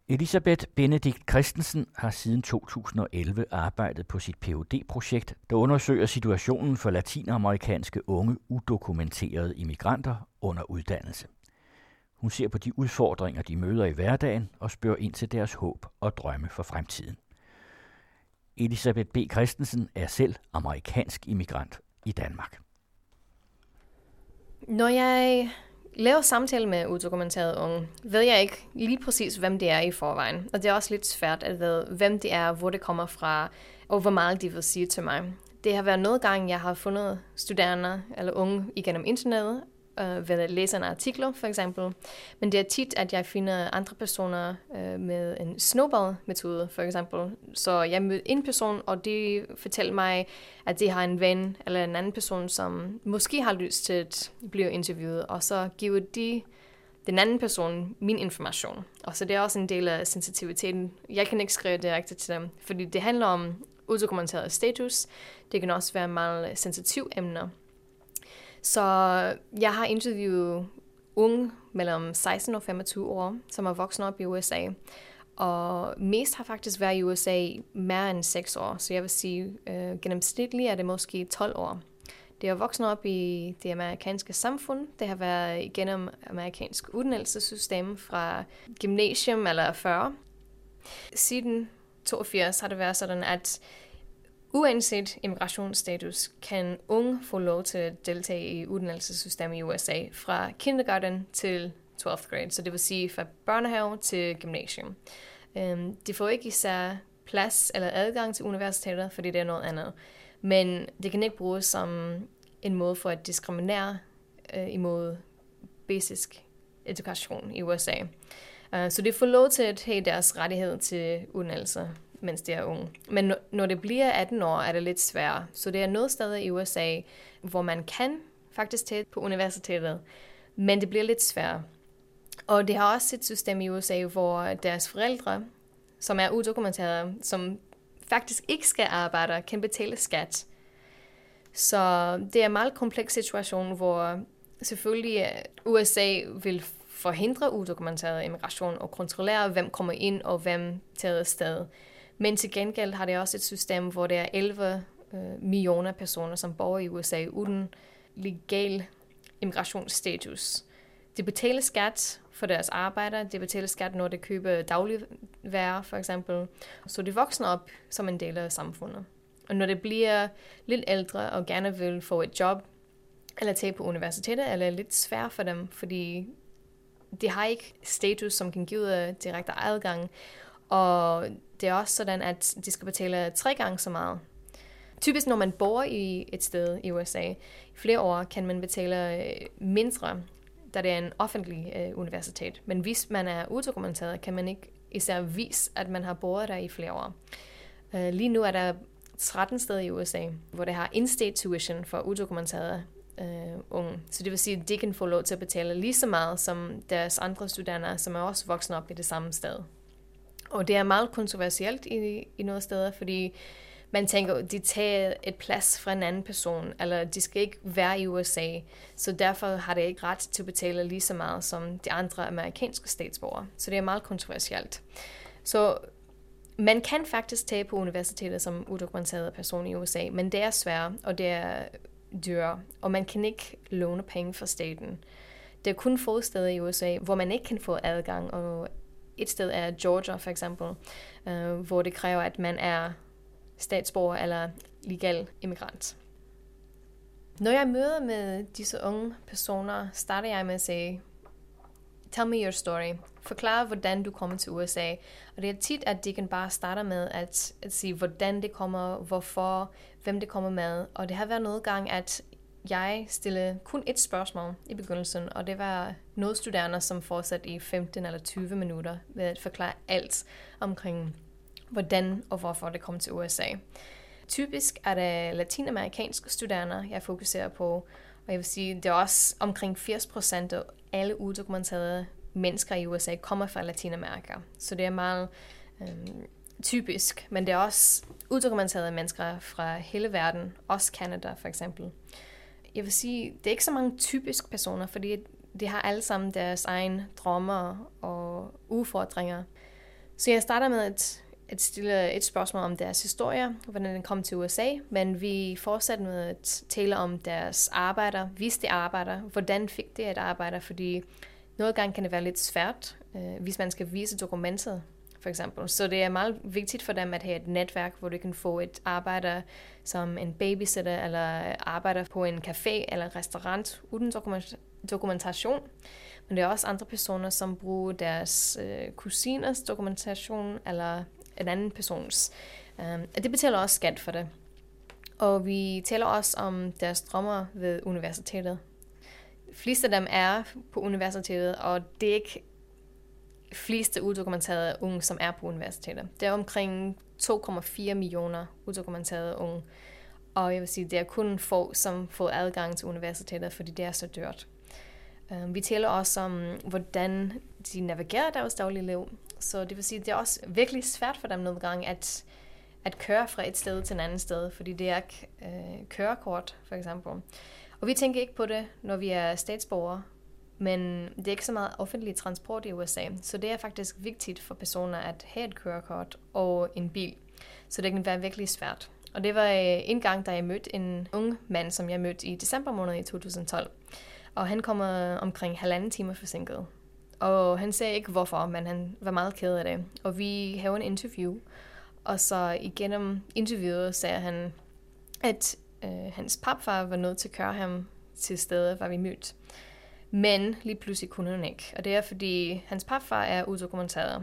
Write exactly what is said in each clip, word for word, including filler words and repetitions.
Elisabeth Benedikt Christensen har siden to tusind og elleve arbejdet på sit P H D-projekt, der undersøger situationen for latinamerikanske unge udokumenterede immigranter under uddannelse. Hun ser på de udfordringer, de møder i hverdagen, og spørger ind til deres håb og drømme for fremtiden. Elisabeth B. Christensen er selv amerikansk immigrant i Danmark. Når jeg laver samtale med udokumenterede unge, ved jeg ikke lige præcis, hvem det er i forvejen. Og det er også lidt svært at vide, hvem det er, hvor det kommer fra, og hvor meget de vil sige til mig. Det har været noget gang, jeg har fundet studerende eller unge igennem internettet, øh, ved at læse en artikel for eksempel. Men det er tit, at jeg finder andre personer øh, med en snowball-metode for eksempel. Så jeg møder en person, og de fortæller mig, at de har en ven eller en anden person, som måske har lyst til at blive interviewet, og så giver de den anden person min information. Og så det er også en del af sensitiviteten. Jeg kan ikke skrive direkte til dem, fordi det handler om udokumenteret status. Det kan også være meget sensitive emner. Så jeg har interviewet unge mellem seksten og femogtyve år, som er vokset op i U S A. Og mest har faktisk været i U S A mere end seks år, så jeg vil sige, øh, gennemsnitligt er det måske tolv år. Det er vokset op i det amerikanske samfund. Det har været igennem amerikansk uddannelsessystem fra gymnasium eller fyrre. Siden toogfirs har det været sådan, at uanset immigrationsstatus kan unge få lov til at deltage i uddannelsessystemet i U S A fra kindergarten til tolvte grade, så det vil sige fra børnehave til gymnasium. De får ikke især plads eller adgang til universiteter, fordi det er noget andet. Men det kan ikke bruges som en måde for at diskriminere øh, imod basic edukation i U S A. Uh, så de får lov til at have deres rettighed til uddannelse, mens de er unge. Men når det bliver atten år, er det lidt sværere. Så det er noget steder i U S A, hvor man kan faktisk tage på universitetet, men det bliver lidt sværere. Og det har også et system i U S A, hvor deres forældre, som er udokumenterede, som faktisk ikke skal arbejde, kan betale skat. Så det er en meget kompleks situation, hvor selvfølgelig U S A vil forhindre udokumenteret immigration og kontrollere, hvem kommer ind og hvem tager afsted. Men til gengæld har det også et system, hvor der er elleve øh, millioner personer, som bor i U S A uden legal immigrationsstatus. De betaler skat for deres arbejde, de betaler skat, når de køber dagligvarer, for eksempel. Så de voksne op som en del af samfundet. Og når de bliver lidt ældre og gerne vil få et job, eller tage på universitetet, eller lidt svært for dem, fordi de har ikke status, som kan give direkte adgang. Og det er også sådan, at de skal betale tre gange så meget. Typisk når man bor i et sted i U S A, i flere år kan man betale mindre, da det er en offentlig øh, universitet. Men hvis man er udokumenteret, kan man ikke især vise, at man har boet der i flere år. Uh, lige nu er der tretten steder i U S A, hvor det har in-state tuition for udokumenterede øh, unge. Så det vil sige, at de kan få lov til at betale lige så meget som deres andre studerende, som er også voksne op i det samme sted. Og det er meget kontroversielt i, i nogle steder, fordi man tænker, at de tager et plads fra en anden person, eller de skal ikke være i U S A, så derfor har de ikke ret til at betale lige så meget som de andre amerikanske statsborgere. Så det er meget kontroversielt. Så man kan faktisk tage på universitetet som udokumenteret person i U S A, men det er svært, og det er dyrt, og man kan ikke låne penge fra staten. Det er kun få steder i U S A, hvor man ikke kan få adgang, og et sted er Georgia for eksempel, øh, hvor det kræver, at man er statsborger eller legal immigrant. Når jeg møder med disse unge personer, starter jeg med at sige, tell me your story. Forklar, hvordan du kommer til U S A. Og det er tit, at de kan bare starte med at, at sige, hvordan det kommer, hvorfor, hvem det kommer med. Og det har været noget gang, at jeg stillede kun et spørgsmål i begyndelsen, og det var noget studerende, som fortsatte i femten eller tyve minutter ved at forklare alt omkring, hvordan og hvorfor det kom til U S A. Typisk er det latinamerikanske studerende, jeg fokuserer på, og jeg vil sige, det er også omkring firs procent af alle udokumenterede mennesker i U S A kommer fra Latinamerika. Så det er meget øhm, typisk, men det er også udokumenterede mennesker fra hele verden, også Canada for eksempel. Jeg vil sige, det er ikke så mange typiske personer, fordi de har alle sammen deres egne drømmer og udfordringer. Så jeg starter med at, at stille et spørgsmål om deres historie, hvordan den kom til U S A, men vi fortsætter med at tale om deres arbejder, hvis de arbejder, hvordan fik de et arbejde, fordi nogle gange kan det være lidt svært, øh, hvis man skal vise dokumenter, for eksempel. Så det er meget vigtigt for dem at have et netværk, hvor du kan få et arbejde som en babysitter, eller arbejder på en café eller restaurant uden dokumentation. Men det er også andre personer, som bruger deres øh, kusiners dokumentation, eller en anden persons. Um, det betaler også skat for det. Og vi taler også om deres drømmer ved universitetet. Flest af dem er på universitetet, og det er ikke fleste udokumenterede unge, som er på universitetet. Det er omkring to komma fire millioner udokumenterede unge. Og jeg vil sige, det er kun få, som får adgang til universitetet, fordi det er så dyrt. Um, vi taler også om, hvordan de navigerer deres daglige liv. Så det vil sige, det er også virkelig svært for dem nogle gange at, at køre fra et sted til en anden sted, fordi det er ikke øh, kørekort, for eksempel. Og vi tænker ikke på det, når vi er statsborgere, men det er ikke så meget offentlig transport i U S A, så det er faktisk vigtigt for personer at have et kørekort og en bil. Så det kan være virkelig svært. Og det var en gang, da jeg mødte en ung mand, som jeg mødte i december måned i to tusind og tolv. Og han kommer omkring halvanden time forsinket. Og han sagde ikke hvorfor, men han var meget ked af det. Og vi havde en interview, og så igennem interviewet sagde han, at øh, hans papfar var nødt til at køre ham til stedet, hvor vi mødte. Men lige pludselig kunne han ikke. Og det er, fordi hans papfar er udokumenteret.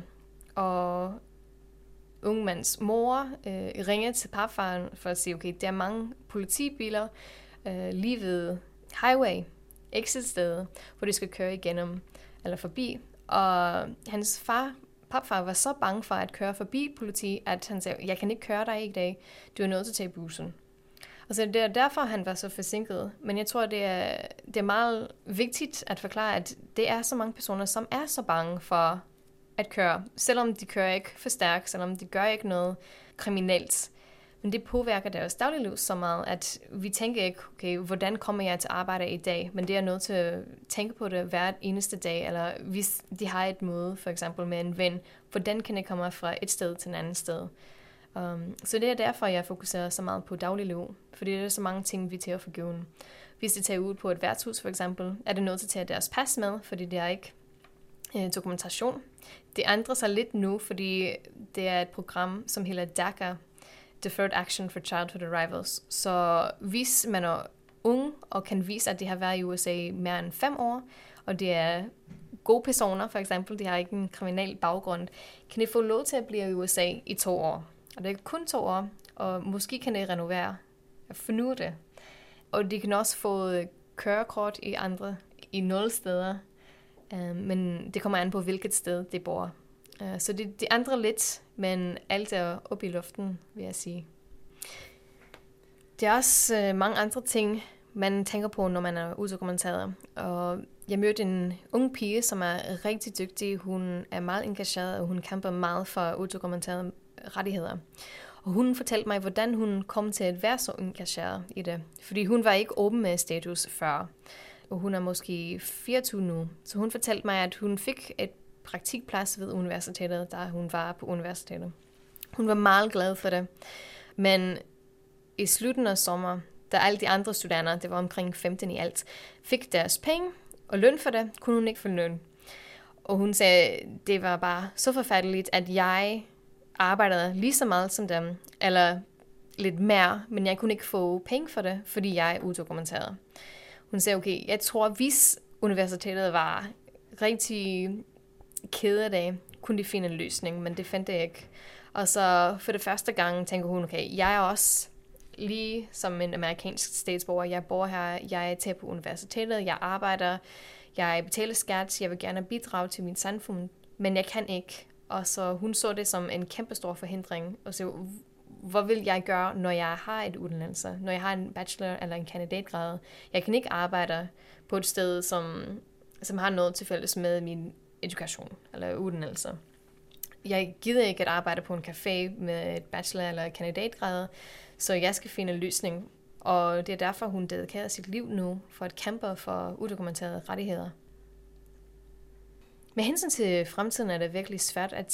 Og ungmands mor øh, ringer til papfaren for at sige, okay, der er mange politibiler øh, lige ved highway, exit-stedet, hvor de skal køre igennem eller forbi. Og hans far, papfar var så bange for at køre forbi politi, at han sagde, jeg kan ikke køre dig i dag, du er nødt til at tage bussen. Og så det er derfor, han var så forsinket. Men jeg tror, det er, det er meget vigtigt at forklare, at det er så mange personer, som er så bange for at køre. Selvom de kører ikke for stærkt, selvom de gør ikke noget kriminelt. Men det påvirker deres dagligliv så meget, at vi tænker ikke, okay, hvordan kommer jeg til arbejde i dag? Men det er nødt til at tænke på det hver eneste dag. Eller hvis de har et møde, for eksempel med en ven, hvordan kan jeg komme fra et sted til en anden sted? Um, så det er derfor, jeg fokuserer så meget på dagligliv. Fordi det er så mange ting, vi tager for given. Hvis de tager ud på et værtshus, for eksempel, er det nødt til at tage deres pas med, fordi det er ikke eh, dokumentation. Det ændrer sig lidt nu, fordi det er et program, som hedder DACA, Deferred Action for Childhood Arrivals. Så hvis man er ung og kan vise, at de har været i U S A mere end fem år, og det er gode personer, for eksempel, de har ikke en kriminel baggrund, kan de få lov til at blive i U S A i to år. Og det er kun to år, og måske kan de renovere og forny det. Og de kan også få kørekort i andre, i nul steder, uh, men det kommer an på, hvilket sted de bor. Uh, så det, det ændrer lidt, men alt er oppe i luften, vil jeg sige. Der er også uh, mange andre ting, man tænker på, når man er udokumenteret. Og jeg mødte en ung pige, som er rigtig dygtig. Hun er meget engageret, og hun kæmper meget for udokumenterede rettigheder. Og hun fortalte mig, hvordan hun kom til at være så engageret i det. Fordi hun var ikke åben med status før. Og hun er måske fireogtyve nu. Så hun fortalte mig, at hun fik et praktikplads ved universitetet, da hun var på universitetet. Hun var meget glad for det. Men i slutningen af sommer, da alle de andre studerende, det var omkring femten i alt, fik deres penge og løn for det, kunne hun ikke få løn. Og hun sagde, det var bare så forfærdeligt, at jeg arbejdede lige så meget som dem, eller lidt mere, men jeg kunne ikke få penge for det, fordi jeg er udokumenteret. Hun sagde, okay, jeg tror, hvis universitetet var rigtig ked af det, kunne de finde en løsning, men det fandt jeg ikke. Og så for det første gang tænker hun, okay, jeg er også lige som en amerikansk statsborger, jeg bor her, jeg tager på universitetet, jeg arbejder, jeg betaler skat, jeg vil gerne bidrage til mit samfund, men jeg kan ikke. Og så hun så det som en kæmpe stor forhindring, og så hvad vil jeg gøre, når jeg har et uddannelse, når jeg har en bachelor eller en kandidatgrad? Jeg kan ikke arbejde på et sted, som, som har noget til fælles med min education eller uddannelse. Jeg gider ikke at arbejde på en café med et bachelor eller kandidatgrad, så jeg skal finde en løsning. Og det er derfor, hun dedikerer sit liv nu for at kæmpe for udokumenterede rettigheder. Med hensyn til fremtiden er det virkelig svært at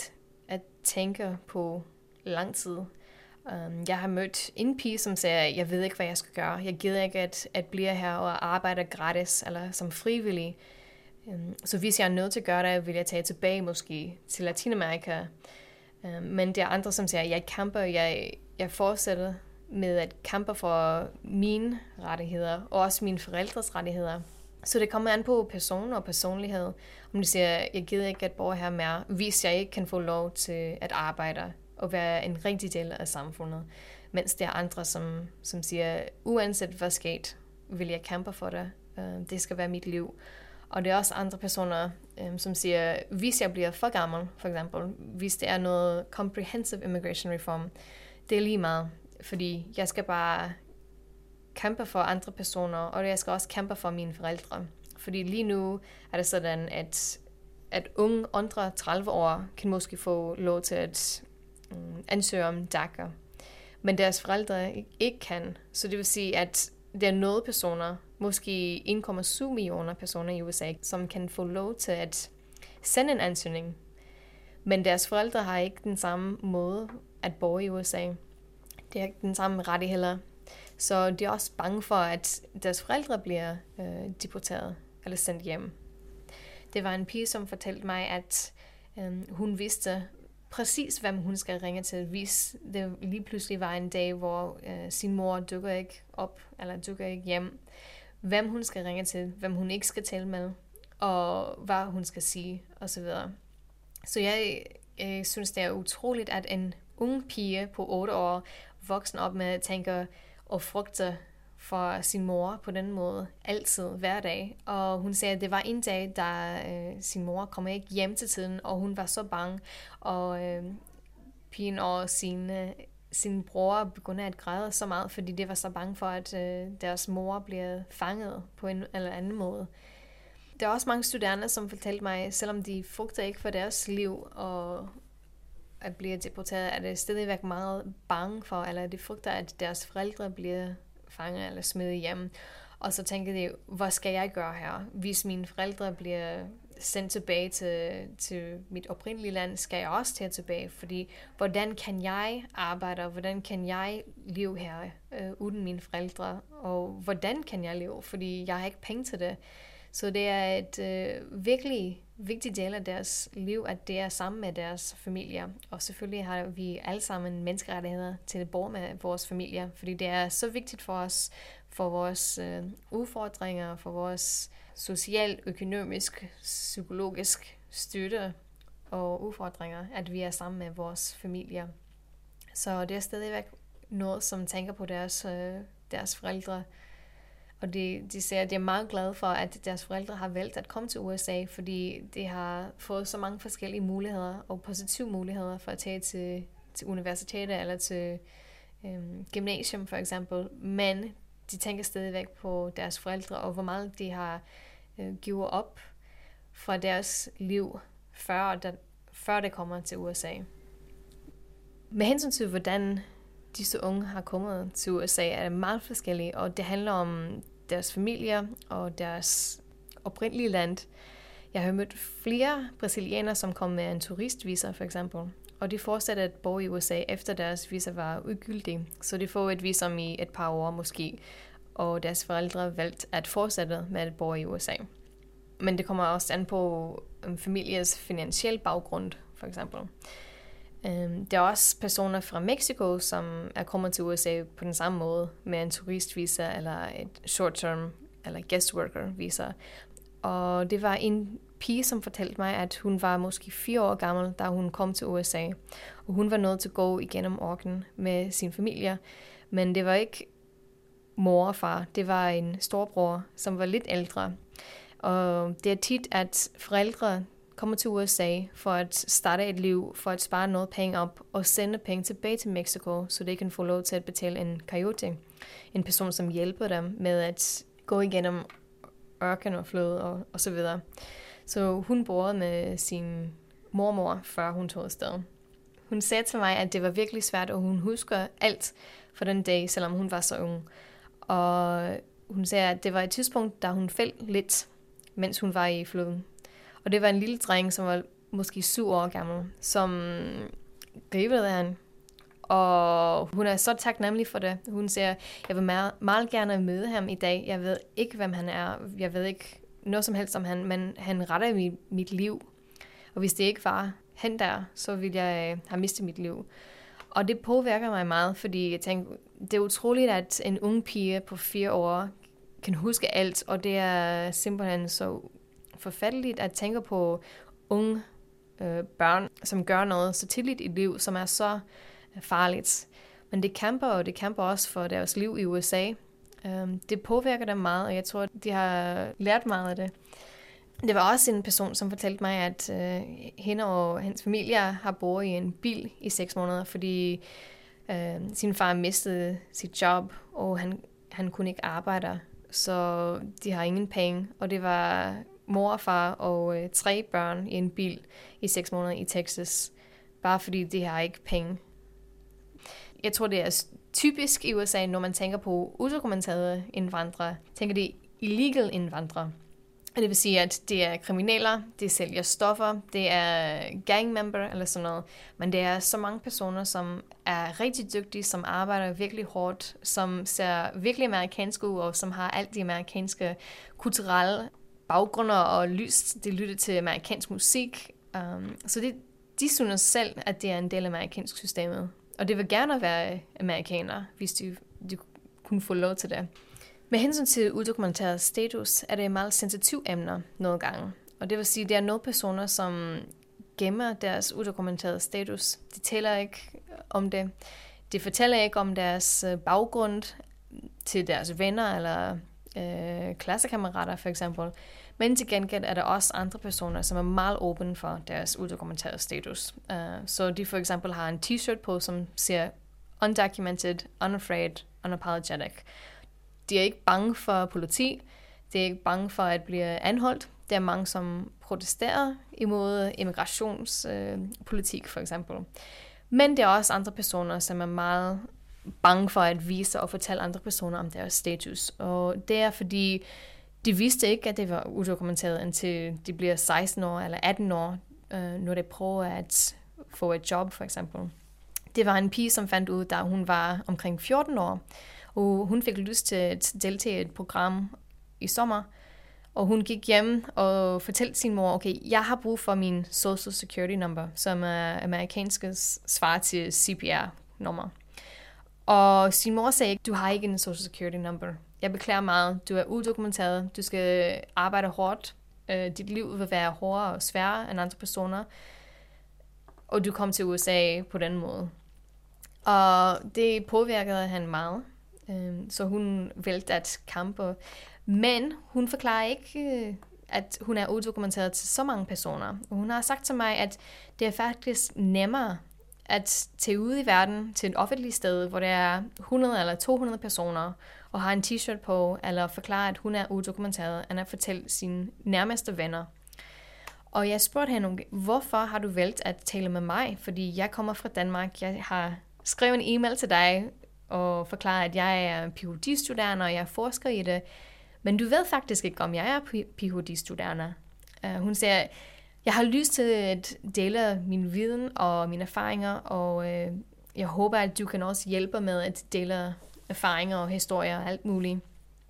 at tænke på lang tid. Um, jeg har mødt en pige, som siger, jeg ved ikke, hvad jeg skal gøre. Jeg gider ikke at, at blive her og arbejde gratis eller som frivillig. Um, så hvis jeg er nødt til at gøre det, vil jeg tage tilbage måske til Latinamerika. Um, men der er andre, som siger, jeg kæmper, jeg, jeg fortsætter med at kæmpe for mine rettigheder, og også mine forældres rettigheder. Så det kommer an på person og personlighed. Om de siger, jeg gider ikke at bo her mere, hvis jeg ikke kan få lov til at arbejde og være en rigtig del af samfundet. Mens der er andre, som, som siger, uanset hvad sket, vil jeg kæmpe for det. Det skal være mit liv. Og det er også andre personer, som siger, hvis jeg bliver for gammel, for eksempel, hvis det er noget comprehensive immigration reform, det er lige meget. Fordi jeg skal bare kæmpe for andre personer, og jeg skal også kæmpe for mine forældre. Fordi lige nu er det sådan, at, at unge under tredive år kan måske få lov til at um, ansøge om D A C A. Men deres forældre ikke kan. Så det vil sige, at der er nogle personer, måske en komma syv millioner personer i U S A, som kan få lov til at sende en ansøgning. Men deres forældre har ikke den samme måde at bo i U S A. Det er ikke den samme rettigheder. Så de er også bange for, at deres forældre bliver øh, deporteret eller sendt hjem. Det var en pige, som fortalte mig, at øh, hun vidste præcis, hvem hun skal ringe til, hvis det lige pludselig var en dag, hvor øh, sin mor dukker ikke op, eller dukker ikke hjem. Hvem hun skal ringe til, hvem hun ikke skal tale med, og hvad hun skal sige, osv. Så jeg, jeg synes, det er utroligt, at en ung pige på otte år voksen op med at tænke og frygte for sin mor på den måde, altid, hver dag. Og hun sagde, at det var en dag, da øh, sin mor kom ikke hjem til tiden, og hun var så bange. Og øh, pigen og sin, øh, sin bror begyndte at græde så meget, fordi de var så bange for, at øh, deres mor bliver fanget på en eller anden måde. Der er også mange studerende, som fortalte mig, selvom de frygter ikke for deres liv og at blive deporteret, er det stadigvæk meget bange for, eller de frygter, at deres forældre bliver fanget eller smidt hjem. Og så tænker de, hvad skal jeg gøre her? Hvis mine forældre bliver sendt tilbage til, til mit oprindelige land, skal jeg også tage tilbage, fordi hvordan kan jeg arbejde, og hvordan kan jeg leve her øh, uden mine forældre, og hvordan kan jeg leve, fordi jeg har ikke penge til det. Så det er et øh, virkelig vigtig del af deres liv, at det er sammen med deres familier. Og selvfølgelig har vi alle sammen menneskerettigheder til at bo med vores familier, fordi det er så vigtigt for os, for vores øh, udfordringer, for vores social, økonomisk, psykologisk støtte og udfordringer, at vi er sammen med vores familier. Så det er stadigvæk noget, som tænker på deres, øh, deres forældre. Og de, de siger, at de er meget glade for, at deres forældre har valgt at komme til U S A, fordi de har fået så mange forskellige muligheder og positive muligheder for at tage til, til universitetet eller til øhm, gymnasium for eksempel. Men de tænker stadigvæk på deres forældre og hvor meget de har øh, givet op fra deres liv, før, der, før det kommer til U S A. Med hensyn til, hvordan disse unge har kommet til U S A, er det meget forskellige, og det handler om deres familier og deres oprindelige land. Jeg har mødt flere brasilianere, som kom med en turistvisa, for eksempel, og de fortsatte at bo i U S A, efter deres visa var udgyldig. Så de får et visum i et par år måske, og deres forældre valgte at fortsætte med at bo i U S A. Men det kommer også an på en families finansiel baggrund, for eksempel. Um, der er også personer fra Mexico, som er kommet til U S A på den samme måde, med en turistvisa eller et short-term eller guest worker visa. Og det var en pige, som fortalte mig, at hun var måske fire år gammel, da hun kom til U S A. Og hun var nødt til at gå igennem ørkenen med sin familie, men det var ikke mor og far, det var en storbror, som var lidt ældre. Og det er tit, at forældre kommer til U S A for at starte et liv, for at spare noget penge op og sende penge tilbage til Mexico, så de kan få lov til at betale en coyote, en person, som hjælper dem med at gå igennem ørken og flod og, og så videre. Så hun boede med sin mormor, før hun tog afsted. Hun sagde til mig, at det var virkelig svært, og hun husker alt for den dag, selvom hun var så ung. Og hun sagde, at det var et tidspunkt, da hun faldt lidt, mens hun var i floden. Og det var en lille dreng, som var måske syv år gammel, som gribede han. Og hun er så taknemmelig for det. Hun siger, jeg vil meget, meget gerne møde ham i dag. Jeg ved ikke, hvem han er. Jeg ved ikke noget som helst om han, men han retter mit, mit liv. Og hvis det ikke var han der, så ville jeg have mistet mit liv. Og det påvirker mig meget, fordi jeg tænker, det er utroligt, at en ung pige på fire år kan huske alt, og det er simpelthen så forfærdeligt at tænke på unge øh, børn, som gør noget så tidligt i liv, som er så farligt. Men det kæmper, og det kæmper også for deres liv i U S A. Um, det påvirker dem meget, og jeg tror, de har lært meget af det. Det var også en person, som fortalte mig, at uh, hende og hans familie har boet i en bil i seks måneder, fordi uh, sin far mistede sit job, og han, han kunne ikke arbejde, så de har ingen penge. Og det var mor og far og uh, tre børn i en bil i seks måneder i Texas, bare fordi de har ikke penge. Jeg tror, det er typisk i U S A, når man tænker på udokumenterede indvandrere, tænker de illegal indvandrere. Det vil sige, at det er kriminelle, det sælger stoffer, det er gangmember eller sådan noget. Men det er så mange personer, som er rigtig dygtige, som arbejder virkelig hårdt, som ser virkelig amerikanske ud, og som har alt de amerikanske kulturelle baggrunde og lyst. De lytter til amerikansk musik. Um, så det, de synes selv, at det er en del af amerikansk systemet. Og det vil gerne være amerikanere, hvis de, de kunne få lov til det. Med hensyn til udokumenteret status, er det et meget sensitivt emne nogle gange. Og det vil sige, at det er nogle personer, som gemmer deres udokumenterede status. De taler ikke om det. De fortæller ikke om deres baggrund til deres venner eller øh, klassekammerater for eksempel. Men til gengæld er der også andre personer, som er meget åbne for deres udokumenterede status. Uh, så de for eksempel har en t-shirt på, som siger undocumented, unafraid, unapologetic. De er ikke bange for politi. De er ikke bange for at blive anholdt. Der er mange, som protesterer imod immigrationspolitik uh, for eksempel. Men der er også andre personer, som er meget bange for at vise og fortælle andre personer om deres status. Og det er fordi de vidste ikke, at det var udokumenteret, indtil de bliver seksten år eller atten år, øh, når de prøver at få et job, for eksempel. Det var en pige, som fandt ud, da hun var omkring fjorten år, og hun fik lyst til at deltage i et program i sommer, og hun gik hjem og fortalte sin mor, okay, jeg har brug for min Social Security number, som er amerikanske svar til C P R-nummer. Og sin mor sagde, du har ikke en Social Security number. Jeg beklager meget. Du er udokumenteret. Du skal arbejde hårdt. Uh, dit liv vil være hårdere og sværere end andre personer. Og du kom til U S A på den måde. Og det påvirkede han meget. Uh, så hun valgte at kæmpe. Men hun forklarer ikke, at hun er udokumenteret til så mange personer. Og hun har sagt til mig, at det er faktisk nemmere at tage ud i verden til et offentligt sted, hvor der er hundrede eller to hundrede personer, og har en t-shirt på, eller forklare, at hun er udokumenteret, end at fortælle sine nærmeste venner. Og jeg spurgte hende, hvorfor har du valgt at tale med mig? Fordi jeg kommer fra Danmark, jeg har skrevet en e-mail til dig, og forklaret, at jeg er P H D-studerende, og jeg forsker i det. Men du ved faktisk ikke, om jeg er P H D-studerende. Uh, hun siger, jeg har lyst til at dele min viden og mine erfaringer, og øh, jeg håber, at du kan også hjælpe med at dele erfaringer og historier og alt muligt.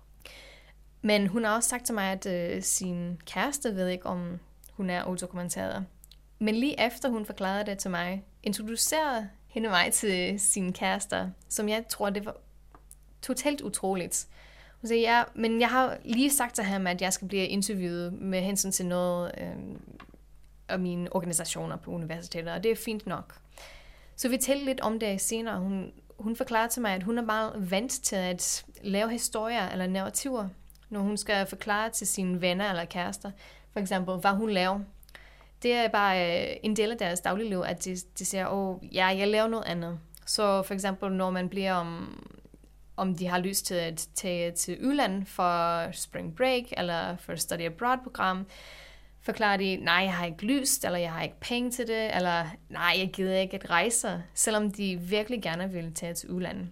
Men hun har også sagt til mig, at øh, sin kæreste ved ikke, om hun er udokumenteret. Men lige efter hun forklarede det til mig, introducerede hende mig til sin kæreste, som jeg tror, det var totalt utroligt. Hun sagde, ja, men jeg har lige sagt til ham, at jeg skal blive interviewet med hensyn til noget øh, af mine organisationer på universiteter, og det er fint nok. Så vi talte lidt om det senere. Hun, hun forklarede til mig, at hun er meget vant til at lave historier eller narrativer, når hun skal forklare til sine venner eller kærester, for eksempel, hvad hun laver. Det er bare øh, en del af deres dagligliv, at de, de siger, åh, ja, jeg laver noget andet. Så for eksempel, når man bliver om, om de har lyst til at tage til udlandet for spring break, eller for study abroad-program, forklarer de, nej, jeg har ikke lyst, eller jeg har ikke penge til det, eller nej, jeg gider ikke at rejse, selvom de virkelig gerne vil tage til udlandet.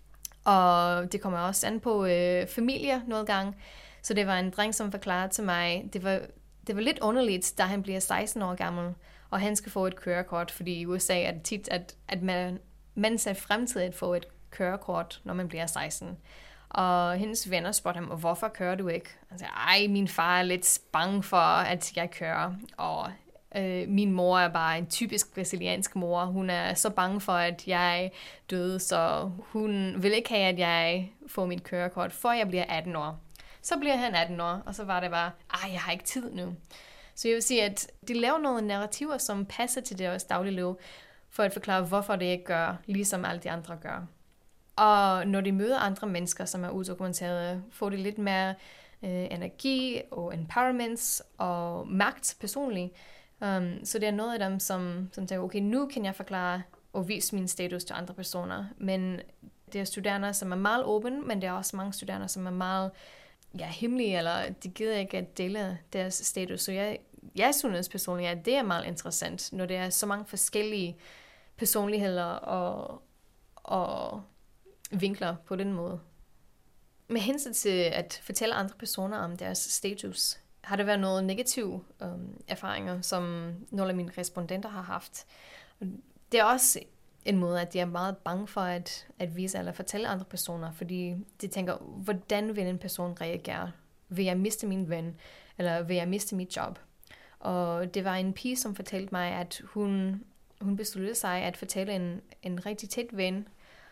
Og det kommer også an på øh, familier nogle gange. Så det var en dreng, som forklarede til mig, det var, det var lidt underligt, da han bliver seksten år gammel, og han skal få et kørekort, fordi i U S A er det tit, at, at man, man ser frem til at få et kørekort, når man bliver seksten. Og hendes venner spurgte ham, hvorfor kører du ikke? Han sagde, ej, min far er lidt bange for, at jeg kører, og øh, min mor er bare en typisk brasiliansk mor. Hun er så bange for, at jeg døde, så hun vil ikke have, at jeg får mit kørekort, før jeg bliver atten år. Så bliver han atten år, og så var det bare, ej, jeg har ikke tid nu. Så jeg vil sige, at de laver nogle narrativer, som passer til deres dagligliv, for at forklare, hvorfor det ikke gør, ligesom alle de andre gør. Og når de møder andre mennesker, som er udokumenterede, får de lidt mere øh, energi og empowerment og magt personligt. Um, så det er noget af dem, som, som tænker, okay, nu kan jeg forklare og vise min status til andre personer. Men det er studerende, som er meget åbne, men det er også mange studerende, som er meget ja, hemmelige, eller de gider ikke at dele deres status. Så jeg, jeg synes personligt, at det er meget interessant, når det er så mange forskellige personligheder og, og vinkler på den måde. Med hensyn til at fortælle andre personer om deres status, har der været nogle negative um, erfaringer, som nogle af mine respondenter har haft. Det er også en måde, at de er meget bange for at, at vise eller fortælle andre personer, fordi de tænker, hvordan vil en person reagere? Vil jeg miste min ven? Eller vil jeg miste mit job? Og det var en pige, som fortalte mig, at hun, hun besluttede sig at fortælle en, en rigtig tæt ven,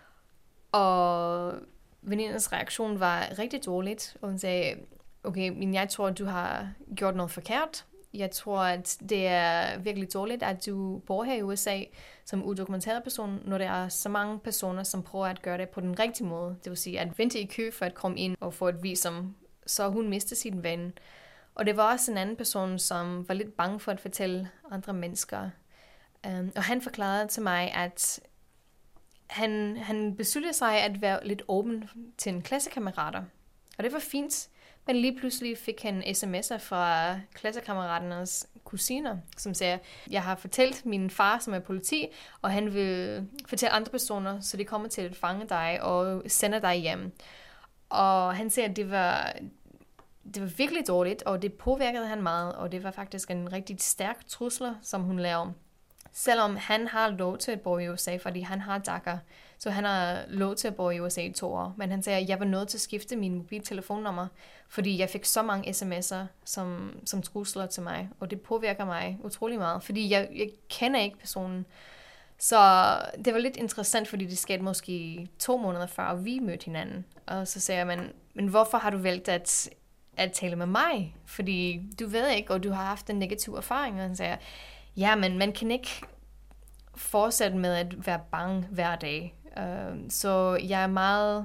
og venindens reaktion var rigtig dårligt, og hun sagde, okay, men jeg tror, du har gjort noget forkert. Jeg tror, at det er virkelig dårligt, at du bor her i U S A som udokumenteret person, når der er så mange personer, som prøver at gøre det på den rigtige måde. Det vil sige, at vente i kø for at komme ind og få et visum, så hun mistede sin ven. Og det var også en anden person, som var lidt bange for at fortælle andre mennesker. Um, og han forklarede til mig, at han, han besluttede sig at være lidt åben til en klassekammerater. Og det var fint. Men lige pludselig fik han sms'er fra klassekammeraternes kusiner, som sagde, jeg har fortalt min far, som er politi, og han vil fortælle andre personer, så de kommer til at fange dig og sende dig hjem. Og han sagde, at det var, det var virkelig dårligt, og det påvirkede han meget, og det var faktisk en rigtig stærk trussel, som hun lavede. Selvom han har lov til at bo i U S A, fordi han har DACA, så han har lov til at bo i U S A i to år. Men han sagde, at jeg var nødt til at skifte min mobiltelefonnummer, fordi jeg fik så mange sms'er som, som trusler til mig, og det påvirker mig utrolig meget, fordi jeg, jeg kender ikke personen. Så det var lidt interessant, fordi det skete måske to måneder før, vi mødte hinanden. Og så sagde jeg, men, men hvorfor har du valgt at, at tale med mig? Fordi du ved ikke, og du har haft en negativ erfaring. Og han sagde, ja, men man kan ikke fortsætte med at være bange hver dag. Uh, så jeg er meget...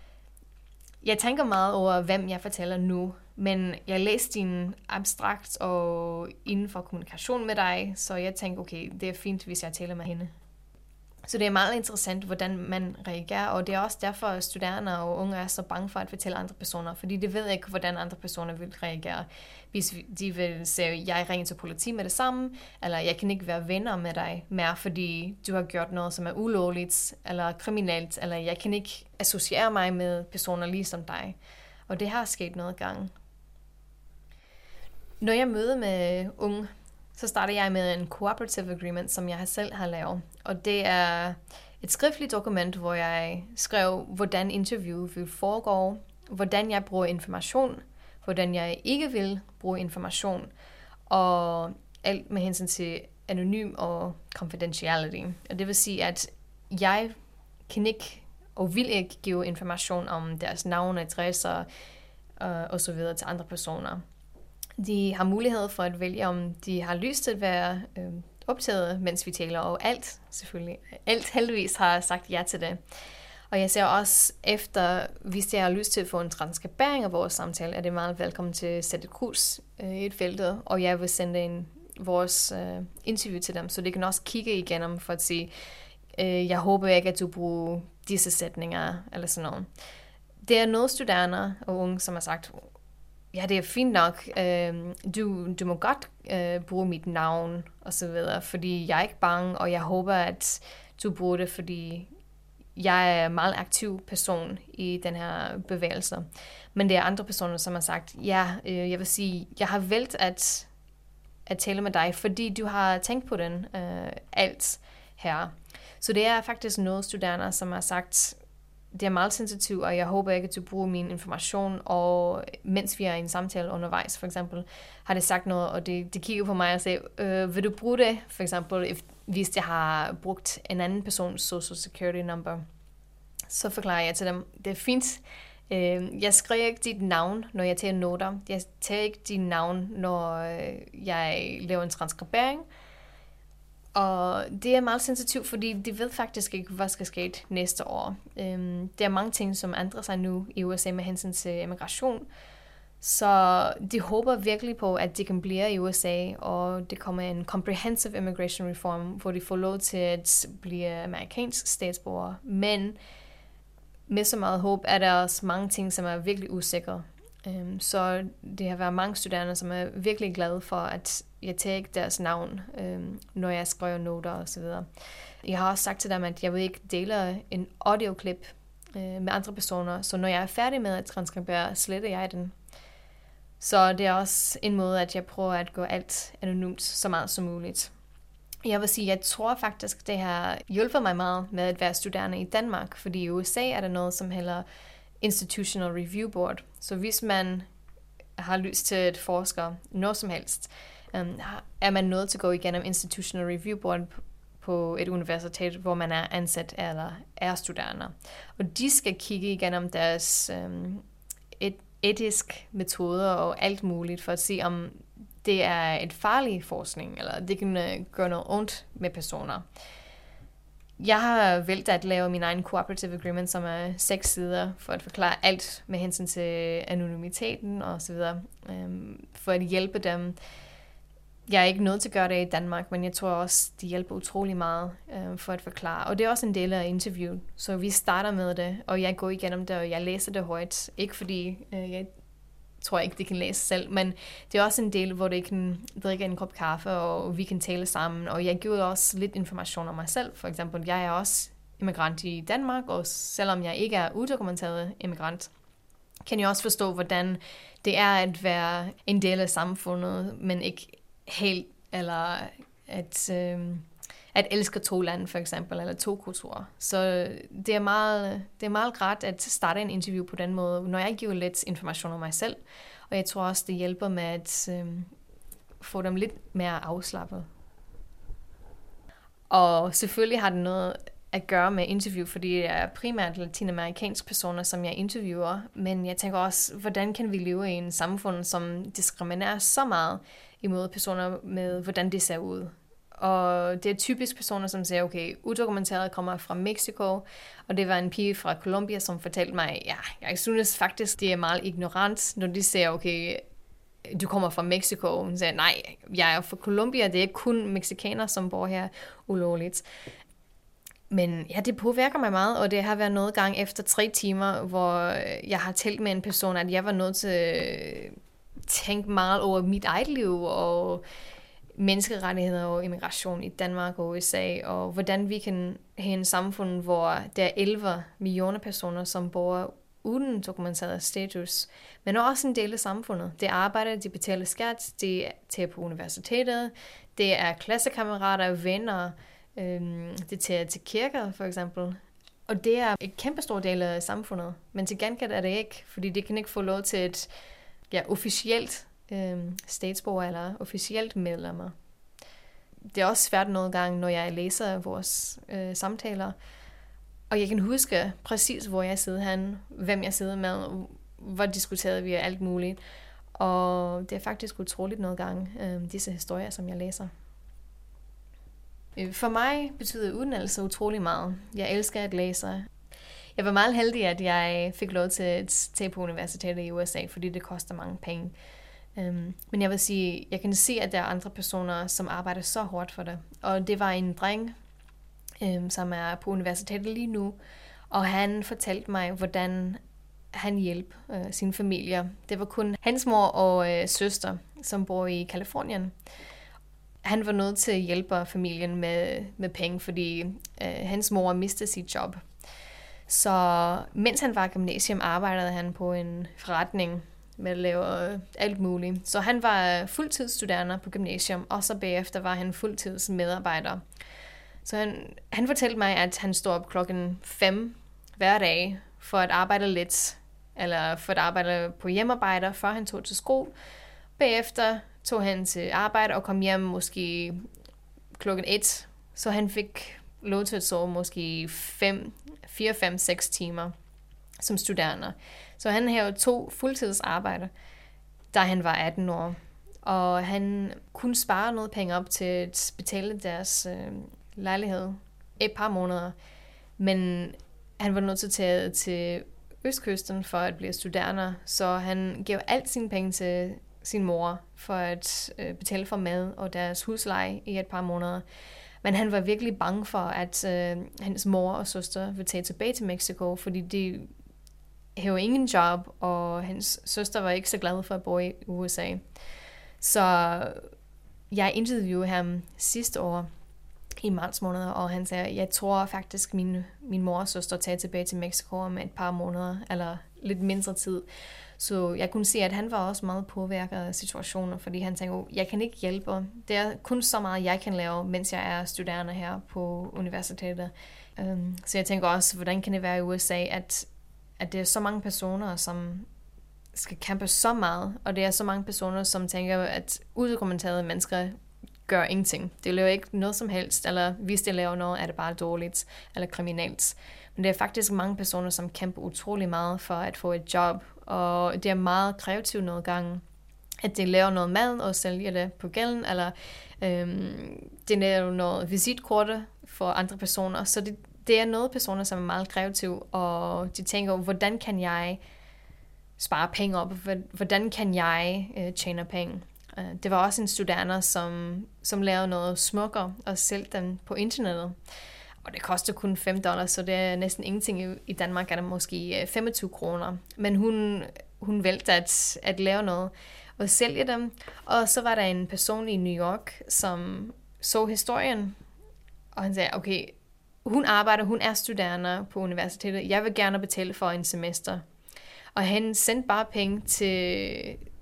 Jeg tænker meget over, hvem jeg fortæller nu, men jeg læste din abstrakt og inden for kommunikation med dig, så jeg tænkte, okay, det er fint, hvis jeg taler med hende. Så det er meget interessant, hvordan man reagerer, og det er også derfor, at studerende og unge er så bange for at fortælle andre personer, fordi de ved ikke, hvordan andre personer vil reagere. Hvis de vil sige, jeg ringer til politi med det samme, eller jeg kan ikke være venner med dig mere, fordi du har gjort noget, som er ulovligt eller kriminelt, eller jeg kan ikke associere mig med personer ligesom dig. Og det har sket noget gang. Når jeg møder med unge, så starter jeg med en cooperative agreement, som jeg selv har lavet. Og det er et skriftligt dokument, hvor jeg skrev, hvordan interviewet vil foregå, hvordan jeg bruger information, hvordan jeg ikke vil bruge information, og alt med hensyn til anonym og confidentiality. Og det vil sige, at jeg kan ikke og vil ikke give information om deres navn, adresser øh, og så videre til andre personer. De har mulighed for at vælge, om de har lyst til at være øh, optaget, mens vi taler, og alt, selvfølgelig, alt heldigvis har sagt ja til det. Og jeg ser også efter, hvis jeg har lyst til at få en transkribering af vores samtale, er det meget velkommen til at sætte et kryds øh, i et feltet, og jeg vil sende en, vores øh, interview til dem, så de kan også kigge igennem for at sige, øh, jeg håber ikke, at du bruger disse sætninger, eller sådan noget. Det er noget studerende og unge, som har sagt, ja, det er fint nok, øh, du, du må godt øh, bruge mit navn, og så videre, fordi jeg er ikke bange, og jeg håber, at du bruger det, fordi jeg er en meget aktiv person i den her bevægelse. Men det er andre personer, som har sagt, ja, øh, jeg vil sige, jeg har valgt at at tale med dig, fordi du har tænkt på den øh, alt her. Så det er faktisk noget studerende, som har sagt, det er meget sensitivt, og jeg håber ikke, at du bruger min information, og mens vi er i en samtale undervejs, for eksempel, har det sagt noget, og det, det kigger på mig og siger, øh, vil du bruge det, for eksempel, if, hvis jeg har brugt en anden persons social security number, så forklarer jeg til dem, det er fint, øh, jeg skriver ikke dit navn, når jeg tager noter, jeg tager ikke dit navn, når jeg laver en transkribering, og det er meget sensitivt, fordi de ved faktisk ikke, hvad skal ske næste år. Øhm, der er mange ting, som ændrer sig nu i U S A med hensyn til immigration. Så de håber virkelig på, at de kan blive i U S A, og det kommer en comprehensive immigration reform, hvor de får lov til at blive amerikansk statsborger. Men med så meget håb er der også mange ting, som er virkelig usikre. Um, så det har været mange studerende, som er virkelig glade for, at jeg tager ikke deres navn, um, når jeg skriver noter og så videre. Jeg har også sagt til dem, at jeg vil ikke dele en audioklip uh, med andre personer, så når jeg er færdig med at transkribere, sletter jeg den. Så det er også en måde, at jeg prøver at gå alt anonymt så meget som muligt. Jeg vil sige, jeg tror faktisk, det har hjulpet mig meget med at være studerende i Danmark, fordi i U S A er der noget, som hedder Institutional Review Board. Så hvis man har lyst til at forske noget som helst, um, er man nødt til at gå igennem Institutional Review Board på et universitet, hvor man er ansat eller er studerende. Og de skal kigge igennem deres um, et, etisk metoder og alt muligt for at se, om det er et farlig forskning, eller det kan uh, gøre noget ondt med personer. Jeg har valgt at lave min egen cooperative agreement, som er seks sider, for at forklare alt med hensyn til anonymiteten og så videre, um, for at hjælpe dem. Jeg er ikke nødt til at gøre det i Danmark, men jeg tror også, de hjælper utrolig meget um, for at forklare. Og det er også en del af interviewet, så vi starter med det, og jeg går igennem det, og jeg læser det højt. Ikke fordi uh, jeg tror ikke, de kan læse selv, men det er også en del, hvor de kan drikke en kop kaffe, og vi kan tale sammen, og jeg giver også lidt information om mig selv. For eksempel, jeg er også immigrant i Danmark, og selvom jeg ikke er udokumenteret immigrant, kan jeg også forstå, hvordan det er at være en del af samfundet, men ikke helt, eller at, øh, at elske to lande, for eksempel, eller to kulturer. Så det er meget, det er meget rart at starte en interview på den måde, når jeg giver lidt information om mig selv, og jeg tror også, det hjælper med at øh, få dem lidt mere afslappet. Og selvfølgelig har det noget at gøre med interview, fordi det er primært latinamerikanske personer, som jeg interviewer, men jeg tænker også, hvordan kan vi leve i en samfund, som diskriminerer så meget imod personer med, hvordan de ser ud. Og det er typisk personer, som siger, okay, udokumenteret kommer fra Mexico, og det var en pige fra Colombia, som fortalte mig, ja, jeg synes faktisk, det er meget ignorant, når de siger, okay, du kommer fra Mexico. Hun siger, nej, jeg er fra Colombia, det er kun mexikanere, som bor her ulovligt. Men ja, det påvirker mig meget, og det har været noget gang efter tre timer, hvor jeg har talt med en person, at jeg var nødt til at tænke meget over mit eget liv, og menneskerettigheder og immigration i Danmark og U S A, og hvordan vi kan have en samfund, hvor der er elleve millioner personer, som bor uden dokumenteret status, men også en del af samfundet. Det arbejder, de betaler skat, de tager på universitetet, det er klassekammerater, venner, øhm, det tager til kirker for eksempel. Og det er et kæmpe stor del af samfundet, men til gengæld er det ikke, fordi de kan ikke få lov til et ja, officielt øhm, statsborger eller officielt medlemmer. Det er også svært nogle gange, når jeg læser vores øh, samtaler, og jeg kan huske præcis, hvor jeg sidder hen, hvem jeg sidder med, hvor diskuterede vi alt muligt. Og det er faktisk utroligt nogle gange, øh, disse historier, som jeg læser. For mig betyder uddannelse utrolig meget. Jeg elsker at læse. Jeg var meget heldig, at jeg fik lov til at tage på universitetet i U S A, fordi det koster mange penge. Um, men jeg vil sige, jeg kan se, at der er andre personer, som arbejder så hårdt for det. Og det var en dreng, um, som er på universitetet lige nu, og han fortalte mig, hvordan han hjalp uh, sin familie. Det var kun hans mor og uh, søster, som bor i Kalifornien. Han var nødt til at hjælpe familien med, med penge, fordi uh, hans mor mistede sit job. Så mens han var i gymnasium, arbejdede han på en forretning, med at lave alt muligt. Så han var fuldtidsstuderende på gymnasium, og så bagefter var han fuldtidsmedarbejder. Så han, han fortalte mig, at han stod op klokken fem hver dag for at arbejde lidt, eller for at arbejde på hjemmearbejde, før han tog til skole. Bagefter tog han til arbejde og kom hjem måske klokken et, så han fik lov til at sove måske fire, fem, seks timer som studerende. Så han havde to fuldtidsarbejder, da han var atten år. Og han kunne spare noget penge op til at betale deres øh, lejlighed et par måneder. Men han var nødt til at tage til Østkysten for at blive studerende, så han gav alt sine penge til sin mor for at øh, betale for mad og deres husleje i et par måneder. Men han var virkelig bange for, at øh, hans mor og søster ville tage tilbage til Mexico, fordi de havde ingen job, og hans søster var ikke så glad for at bo i U S A. Så jeg interviewede ham sidste år i marts måned, og han sagde, jeg tror faktisk, min, min mor og søster tager tilbage til Mexico om et par måneder, eller lidt mindre tid. Så jeg kunne se, at han var også meget påvirket af situationer, fordi han tænkte, jeg kan ikke hjælpe. Det er kun så meget, jeg kan lave, mens jeg er studerende her på universitetet. Um, så jeg tænker også, hvordan kan det være i U S A, at, at det er så mange personer, som skal kæmpe så meget, og det er så mange personer, som tænker, at udokumenterede mennesker gør ingenting. Det laver ikke noget som helst, eller hvis det laver noget, er det bare dårligt eller kriminelt. Men det er faktisk mange personer, som kæmper utrolig meget for at få et job, og det er meget kreativt nogle gange, at de laver noget mad og sælger det på gælden, eller øhm, de laver noget visitkorte for andre personer. Så det, det er noget personer, som er meget kreative, og de tænker, hvordan kan jeg spare penge op? Hvordan kan jeg øh, tjene penge? Uh, det var også en studerende, som, som lavede noget smukker og sælgte dem på internettet. Og det koster kun fem dollars, så det er næsten ingenting. I, i Danmark er det måske femogtyve kroner. Men hun, hun valgte at, at lave noget og sælge dem. Og så var der en person i New York, som så historien. Og han sagde, okay, hun arbejder, hun er studerende på universitetet. Jeg vil gerne betale for en semester. Og han sendte bare penge til,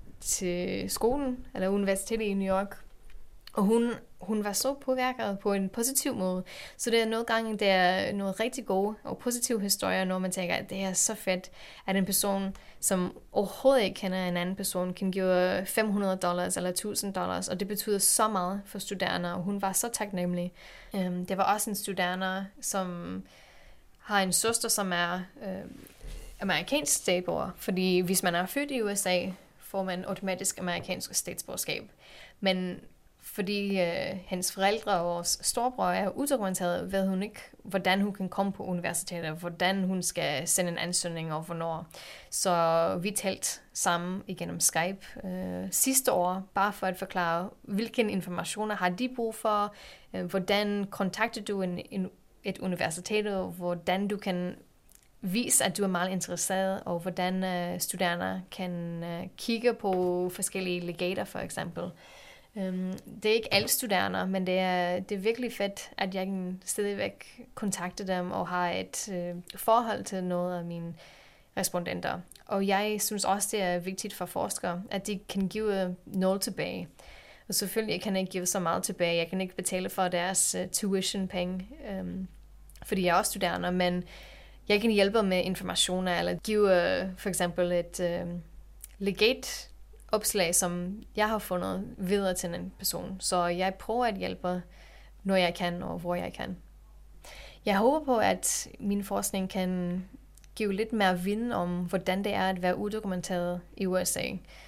til skolen, eller universitetet i New York. Og hun, hun var så påvirket på en positiv måde. Så det er nogle gange, det er noget rigtig gode og positive historier, når man tænker, at det er så fedt, at en person, som overhovedet ikke kender en anden person, kan give fem hundrede dollars eller tusind dollars, og det betyder så meget for studerende, og hun var så taknemmelig. Um, det var også en studerende, som har en søster, som er uh, amerikansk statsborger, fordi hvis man er født i U S A, får man automatisk amerikansk statsborgerskab. Men fordi øh, hendes forældre og storebror er udokumenteret, ved hun ikke, hvordan hun kan komme på universitetet, hvordan hun skal sende en ansøgning og hvornår. Så vi talte sammen igennem Skype øh, sidste år, bare for at forklare, hvilke informationer har de brug for, øh, hvordan kontakter du en, en, et universitet, og hvordan du kan vise, at du er meget interesseret, og hvordan øh, studerende kan øh, kigge på forskellige legater, for eksempel. Um, det er ikke alle studerende, men det er, det er virkelig fedt, at jeg kan stadigvæk kontakte dem og har et øh, forhold til nogle af mine respondenter. Og jeg synes også, det er vigtigt for forskere, at de kan give noget tilbage. Og selvfølgelig kan jeg ikke give så meget tilbage. Jeg kan ikke betale for deres uh, tuition-penge, um, fordi jeg er også studerende, men jeg kan hjælpe med informationer, eller give uh, for eksempel et uh, legat opslag, som jeg har fundet videre til en person. Så jeg prøver at hjælpe, når jeg kan, og hvor jeg kan. Jeg håber på, at min forskning kan give lidt mere viden om, hvordan det er at være udokumenteret i U S A.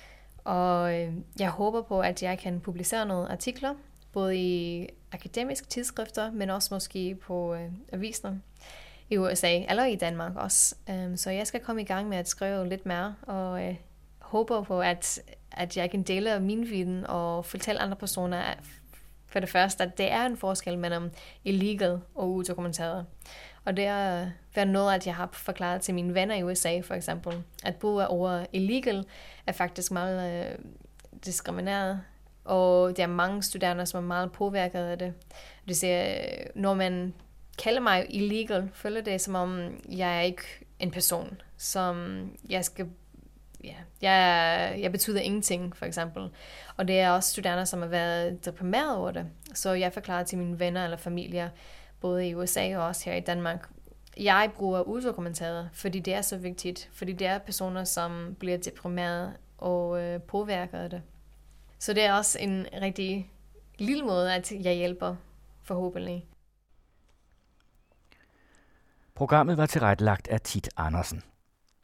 Og jeg håber på, at jeg kan publicere nogle artikler, både i akademiske tidsskrifter, men også måske på aviser i U S A, eller i Danmark også. Så jeg skal komme i gang med at skrive lidt mere, og håber på, at, at jeg kan dele min viden og fortælle andre personer, for det første, at det er en forskel mellem illegal og udokumenteret. Og det er været noget, at jeg har forklaret til mine venner i U S A, for eksempel, at bruge af ordet illegal er faktisk meget øh, diskrimineret, og der er mange studerende, som er meget påvirket af det. Det siger, når man kalder mig illegal, føler det som om, jeg er ikke en person, som jeg skal ja, jeg, jeg betyder ingenting, for eksempel. Og det er også studerende, som har været deprimeret over det. Så jeg forklarer til mine venner eller familier, både i U S A og også her i Danmark, jeg bruger udokumenteret, fordi det er så vigtigt. Fordi det er personer, som bliver deprimeret og øh, påvirker af det. Så det er også en rigtig lille måde, at jeg hjælper, forhåbentlig. Programmet var tilrettelagt af Tit Andersen.